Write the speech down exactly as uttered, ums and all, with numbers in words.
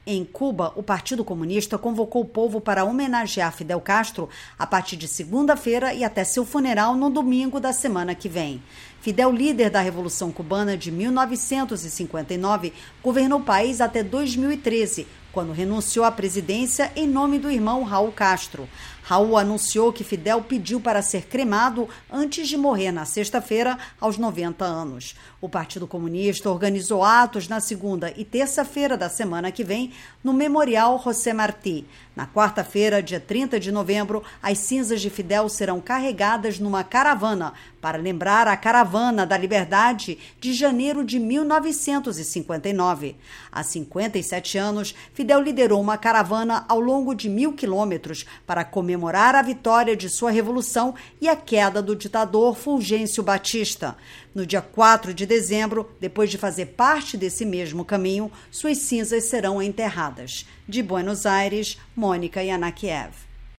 Em Cuba, o Partido Comunista convocou o povo para homenagear Fidel Castro a partir de segunda-feira e até seu funeral no domingo da semana que vem. Fidel, líder da Revolução Cubana de mil novecentos e cinquenta e nove, governou o país até dois mil e treze, quando renunciou à presidência em nome do irmão Raul Castro. Raul anunciou que Fidel pediu para ser cremado antes de morrer na sexta-feira, aos noventa anos. O Partido Comunista organizou atos na segunda e terça-feira da semana que vem no Memorial José Martí. Na quarta-feira, dia trinta de novembro, as cinzas de Fidel serão carregadas numa caravana para lembrar a Caravana da Liberdade de janeiro de mil novecentos e cinquenta e nove. Há cinquenta e sete anos, Fidel liderou uma caravana ao longo de mil quilômetros para comemorar a vitória de sua revolução e a queda do ditador Fulgêncio Batista. No dia quatro de dezembro, depois de fazer parte desse mesmo caminho, suas cinzas serão enterradas. De Buenos Aires, Mônica Yanakiev.